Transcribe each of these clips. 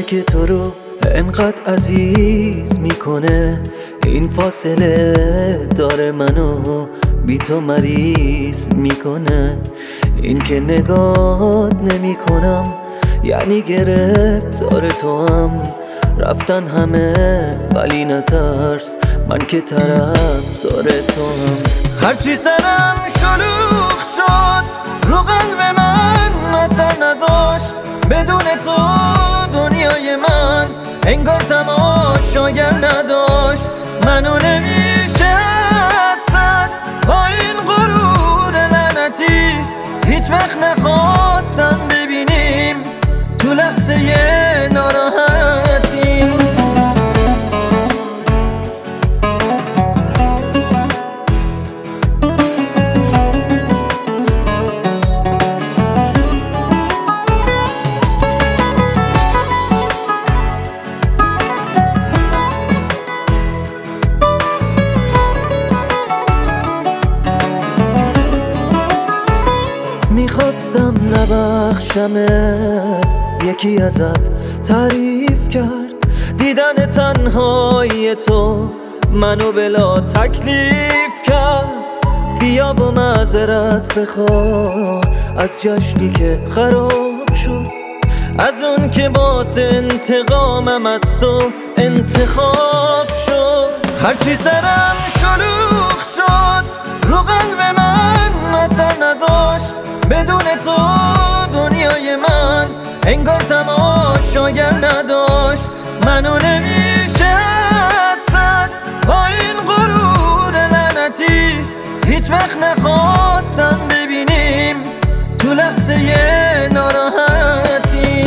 که تو رو انقدر عزیز میکنه، این فاصله داره منو بی تو مریض میکنه. این که نگات نمی کنم یعنی گرفتار تو هم، رفتن همه ولی نترس، من که طرف داره تو هم. هرچی سرم شلوغ شد رو قلب من اثر نذاشت، بدون تو دنیای من انگار تماشاگر نداشت. منو نمیشه حد با این غرور لعنتی، هیچ وقت نخواستم ببینیم تو لحظه ناراحتی. میخواستم نبخشمت، یکی ازت تعریف کرد، دیدن تنهای تو منو بلا تکلیف کرد. بیا با معذرت بخوا از جشنی که خراب شد، از اون که واسه انتقامم از تو انتخاب شد. هرچی سرم شلوغ شد رو قلب من اثر نذاشت، بدون تو دنیای من انگار تماشاگر نداشت. منو نمیشه حد با این غرور لعنتی، هیچ وقت نخواستم ببینیم تو لحظه ناراحتی.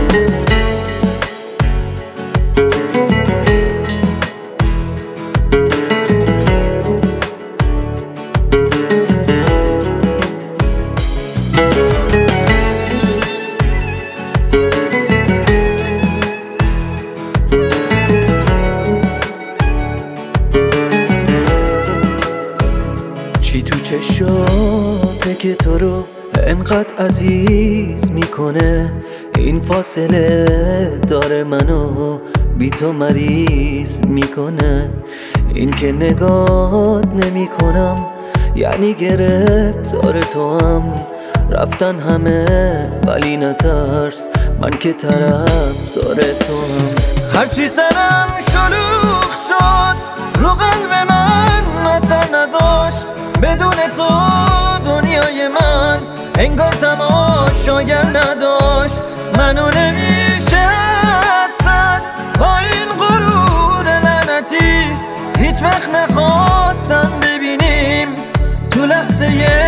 چی تو چشاته که تو رو انقدر عزیز میکنه، این فاصله داره منو بی تو مریض میکنه. این که نگات نمی کنم یعنی گرفتار تو هم، رفتن همه ولی نترس، من که طرف داره تو هم. هرچی سرم شلوغ شد رو قلب من اثر نذاشت، بدون تو دنیای من انگار تماشاگر نداشت. منو نمیشه حد با این غرور لعنتی، هیچ وقت نخواستم ببینیم تو لحظه